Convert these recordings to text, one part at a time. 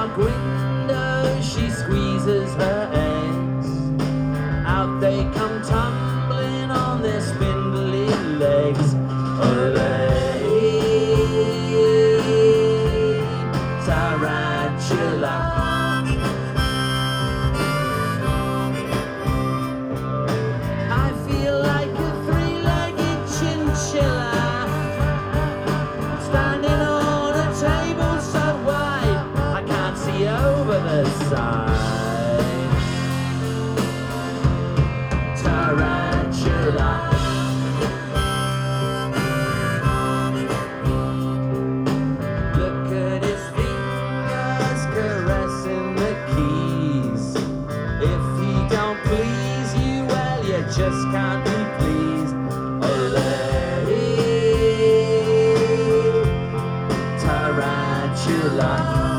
dark window she squeezes her eggs. Out they come tumbling on their spindly legs. Olay, tarantula. I feel like a three-legged chinchilla standing on a table so wide I can't see over the side. Tarantula. Look at his fingers caressing the keys. If he don't please you, well, you just can't be pleased. Olay, tarantula.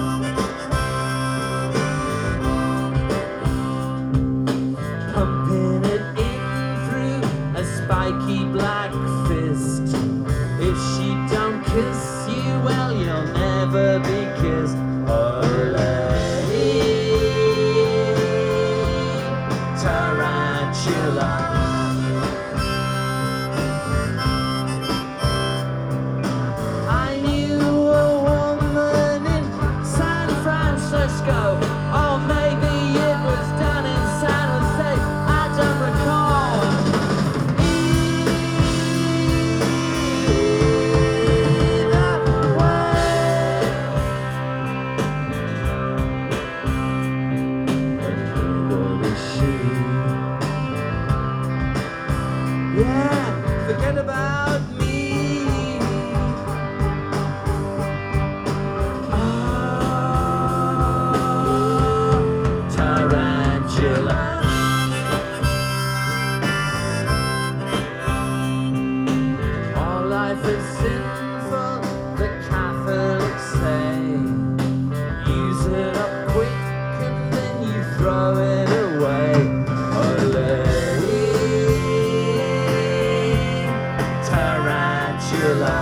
Pumping it in through a spiky black fist. If she don't kiss you, well, you'll never be kissed. Olay, tarantula. I knew a woman in San Francisco, or maybe it was done in San Jose, I don't recall. Either way, but neither is she. Yeah, forget about me. Tarantula. All life is sinful, the Catholics say. Use it up quick and then you throw it away. Olay, tarantula.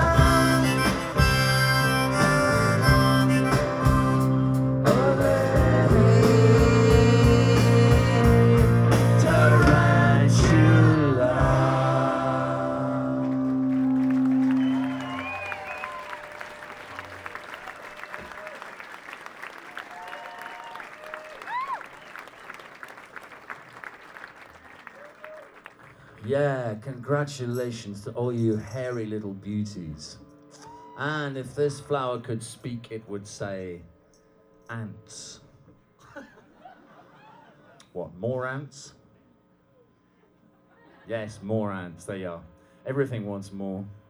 Yeah, congratulations to all you hairy little beauties. And if this flower could speak, it would say, ants. What, more ants? Yes, more ants, there you are. Everything wants more.